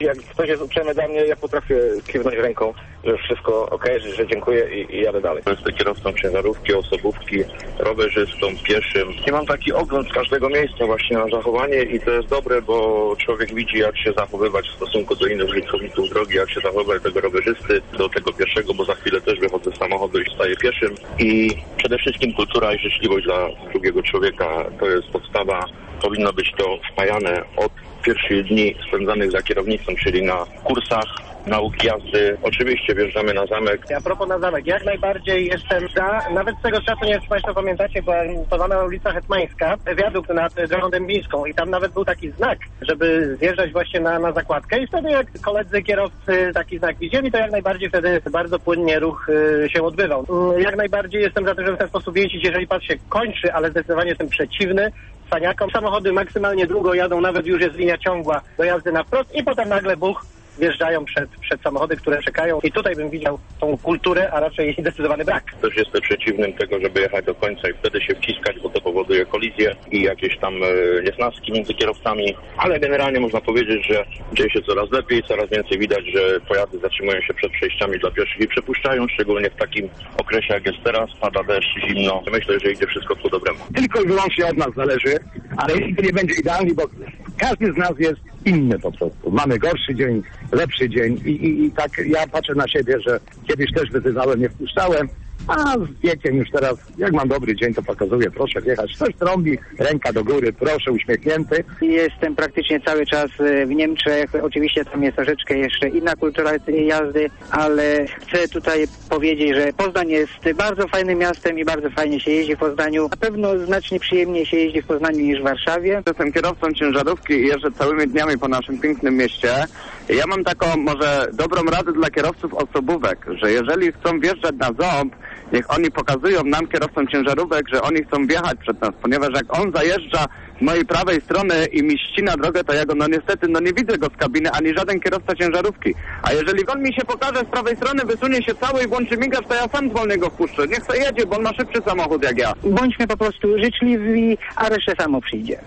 Jak ktoś jest uprzejmy dla mnie, ja potrafię kiwnąć ręką, że już wszystko okej, że dziękuję i jadę dalej. Jestem kierowcą ciężarówki, osobówki, rowerzystą, pieszym. I mam taki ogląd z każdego miejsca właśnie na zachowanie i to jest dobre, bo człowiek widzi, jak się zachowywać w stosunku do innych użytkowników drogi, jak się zachowywać do tego rowerzysty, do tego pieszego, bo za chwilę też wychodzę z samochodu i staję pieszym. I przede wszystkim kultura i życzliwość dla drugiego człowieka to jest podstawa. Powinno być to wpajane od pierwszych dni spędzanych za kierownicą, czyli na kursach nauki jazdy. Oczywiście wjeżdżamy na zamek. A propos na zamek, jak najbardziej jestem za. Nawet z tego czasu, nie wiem czy Państwo pamiętacie, była remontowana ulica Hetmańska, wiadukt nad drogą dębińską i tam nawet był taki znak, żeby zjeżdżać właśnie na zakładkę i wtedy jak koledzy kierowcy taki znak widzieli, to jak najbardziej wtedy bardzo płynnie ruch się odbywał. Jak najbardziej jestem za tym, żeby w ten sposób jeździć, jeżeli pas się kończy, ale zdecydowanie jestem przeciwny cwaniakom. Samochody maksymalnie długo jadą, nawet już jest linia ciągła do jazdy na wprost i potem nagle buch wjeżdżają przed samochody, które czekają i tutaj bym widział tą kulturę, a raczej zdecydowany brak. Też jestem przeciwnym tego, żeby jechać do końca i wtedy się wciskać, bo to powoduje kolizję i jakieś tam niesnaski między kierowcami, ale generalnie można powiedzieć, że dzieje się coraz lepiej, coraz więcej widać, że pojazdy zatrzymują się przed przejściami dla pieszych i przepuszczają, szczególnie w takim okresie jak jest teraz, pada deszcz, zimno. Myślę, że idzie wszystko ku dobremu. Tylko i wyłącznie od nas zależy, ale nigdy nie będzie idealnie, bo każdy z nas jest inny po prostu. Mamy gorszy dzień, lepszy dzień i tak ja patrzę na siebie, że kiedyś też wyzywałem, nie wpuszczałem, a z wiekiem już teraz, jak mam dobry dzień, to pokazuję, proszę wjechać. Ktoś trąbi, ręka do góry, proszę, uśmiechnięty. Jestem praktycznie cały czas w Niemczech. Oczywiście tam jest troszeczkę jeszcze inna kultura jazdy, ale chcę tutaj powiedzieć, że Poznań jest bardzo fajnym miastem i bardzo fajnie się jeździ w Poznaniu. Na pewno znacznie przyjemniej się jeździ w Poznaniu niż w Warszawie. Jestem kierowcą ciężarówki i jeżdżę całymi dniami po naszym pięknym mieście. Ja mam taką może dobrą radę dla kierowców osobówek, że jeżeli chcą wjeżdżać na ząb, niech oni pokazują nam, kierowcom ciężarówek, że oni chcą wjechać przed nas, ponieważ jak on zajeżdża z mojej prawej strony i mi ścina drogę, to ja go niestety nie widzę go z kabiny, ani żaden kierowca ciężarówki. A jeżeli on mi się pokaże z prawej strony, wysunie się cały i włączy migacz, to ja sam z wolnego wpuszczę. Niech sobie jedzie, bo on ma szybszy samochód jak ja. Bądźmy po prostu życzliwi, a resztę samo przyjdzie.